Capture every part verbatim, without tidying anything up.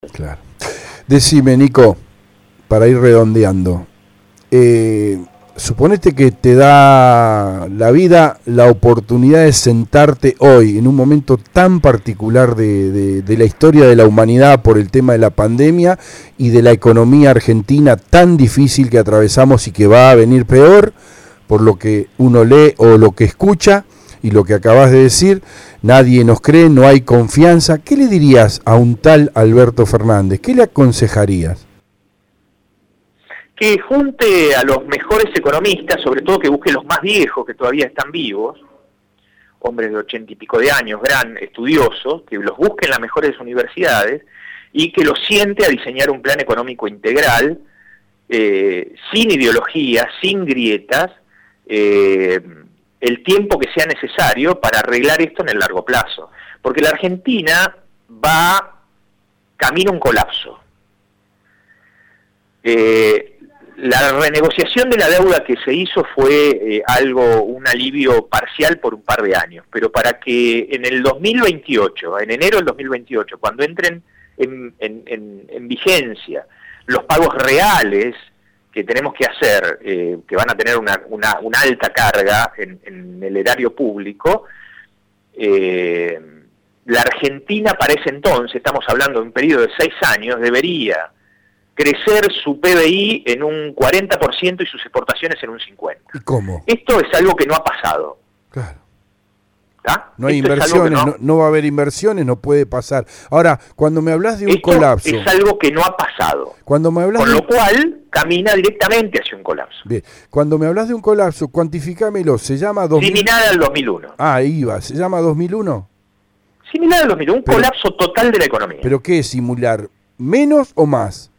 Claro. Decime, Nico, para ir redondeando, eh, suponete que te da la vida la oportunidad de sentarte hoy en un momento tan particular de, de, de la historia de la humanidad por el tema de la pandemia y de la economía argentina tan difícil que atravesamos y que va a venir peor por lo que uno lee o lo que escucha y lo que acabas de decir. Nadie nos cree, no hay confianza. ¿Qué le dirías a un tal Alberto Fernández? ¿Qué le aconsejarías? Que junte a los mejores economistas, sobre todo que busque los más viejos que todavía están vivos, hombres de ochenta y pico de años, gran estudiosos, que los busque en las mejores universidades y que los siente a diseñar un plan económico integral, eh, sin ideología, sin grietas, eh, el tiempo que sea necesario para arreglar esto en el largo plazo. Porque la Argentina va camino a un colapso. Eh, la renegociación de la deuda que se hizo fue eh, algo, un alivio parcial por un par de años, pero para que en el dos mil veintiocho, en enero del dos mil veintiocho, cuando entren en, en, en, en vigencia los pagos reales que tenemos que hacer, eh, que van a tener una, una, una alta carga en, en el erario público, eh, la Argentina para ese entonces, estamos hablando de un periodo de seis años, debería crecer su P B I en un cuarenta por ciento y sus exportaciones en un cincuenta por ciento. ¿Y cómo? Esto es algo que no ha pasado. Claro. ¿Está? No hay Esto inversiones, no, no, no va a haber inversiones, no puede pasar. Ahora, cuando me hablas de un esto colapso... es algo que no ha pasado. Cuando me hablas Con de... lo cual, camina directamente hacia un colapso. Bien. Cuando me hablas de un colapso, cuantificámelo, ¿se llama dos mil? Similar al dos mil uno. Ah, ahí va, ¿se llama dos mil uno? Similar al dos mil uno, un Pero- colapso total de la economía. ¿Pero qué es simular? ¿Menos o más?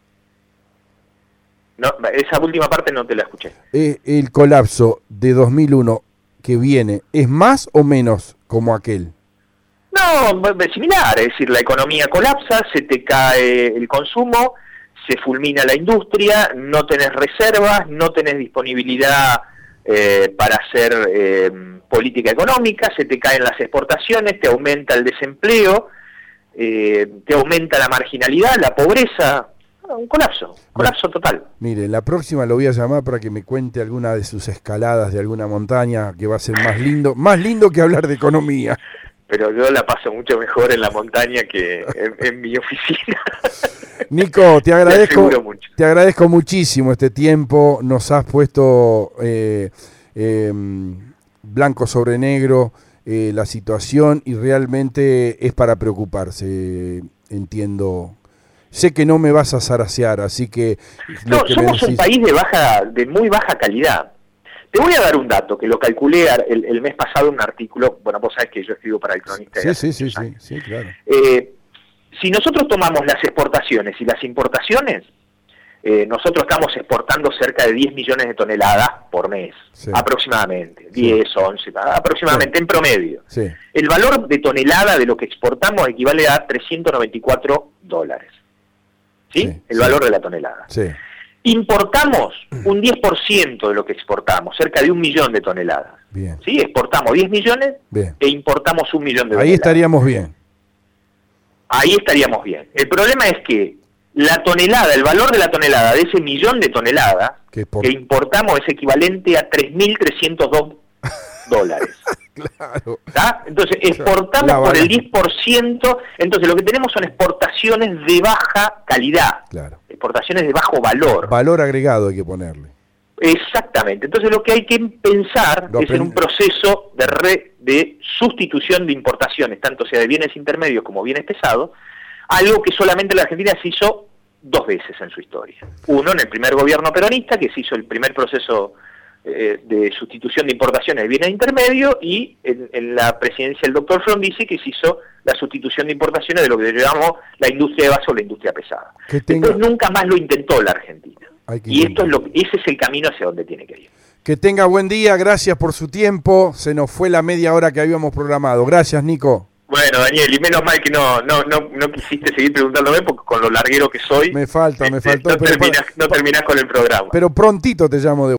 No, esa última parte no te la escuché. Eh, el colapso de dos mil uno que viene, ¿es más o menos como aquel? No, es similar, es decir, la economía colapsa, se te cae el consumo, se fulmina la industria, no tenés reservas, no tenés disponibilidad eh, para hacer eh, política económica, se te caen las exportaciones, te aumenta el desempleo, eh, te aumenta la marginalidad, la pobreza, un colapso, colapso total. Mire, la próxima lo voy a llamar para que me cuente alguna de sus escaladas de alguna montaña, que va a ser más lindo, más lindo que hablar de economía. Pero yo la paso mucho mejor en la montaña que en, en mi oficina. Nico, te agradezco, aseguro mucho. te agradezco muchísimo este tiempo, nos has puesto eh, eh, blanco sobre negro eh, la situación y realmente es para preocuparse, entiendo. Sé que no me vas a zarasear, así que... lo No, que me somos un decís- país de baja, de muy baja calidad. Te voy a dar un dato, que lo calculé el, el mes pasado en un artículo, bueno, vos sabés que yo escribo para el Cronista. Sí, de sí, hace sí, muchos sí, años. sí, claro. Eh, si nosotros tomamos las exportaciones y las importaciones, eh, nosotros estamos exportando cerca de diez millones de toneladas por mes, Sí. aproximadamente, Sí. diez, once, aproximadamente, Sí. en promedio. Sí, El valor de tonelada de lo que exportamos equivale a trescientos noventa y cuatro dólares. ¿Sí? Sí, El sí. valor de la tonelada. sí. Importamos un diez por ciento de lo que exportamos, cerca de un millón de toneladas. Bien, ¿Sí? Exportamos diez millones bien. e importamos un millón de Ahí toneladas. estaríamos bien. Ahí estaríamos bien. El problema es que la tonelada, el valor de la tonelada de ese millón de toneladas Que por- que importamos es equivalente a tres mil trescientos dos dólares. Claro. ¿Tá? Entonces, exportamos La por el balanza. diez por ciento, entonces lo que tenemos son exportaciones de baja calidad, Claro. exportaciones de bajo valor. Valor agregado hay que ponerle. Exactamente. Entonces lo que hay que pensar Lo es en aprend- un proceso de, re- de sustitución de importaciones, tanto sea de bienes intermedios como bienes pesados, algo que solamente la Argentina se hizo dos veces en su historia. Uno en el primer gobierno peronista, que se hizo el primer proceso eh, de sustitución de importaciones de bienes intermedios, y en, en la presidencia del doctor Frondizi, que se hizo la sustitución de importaciones de lo que llamamos la industria de base o la industria pesada. Que tenga- Después nunca más lo intentó la Argentina. Hay que Y esto es intentarlo. lo, ese es el camino hacia donde tiene que ir. Que tenga buen día, gracias por su tiempo. Se nos fue la media hora que habíamos programado. Gracias, Nico. Bueno, Daniel, y menos mal que no no no, no quisiste seguir preguntándome, porque con lo larguero que soy, Me falta, me este, faltó, no, pero terminás, para- no terminás con el programa. Pero prontito te llamo de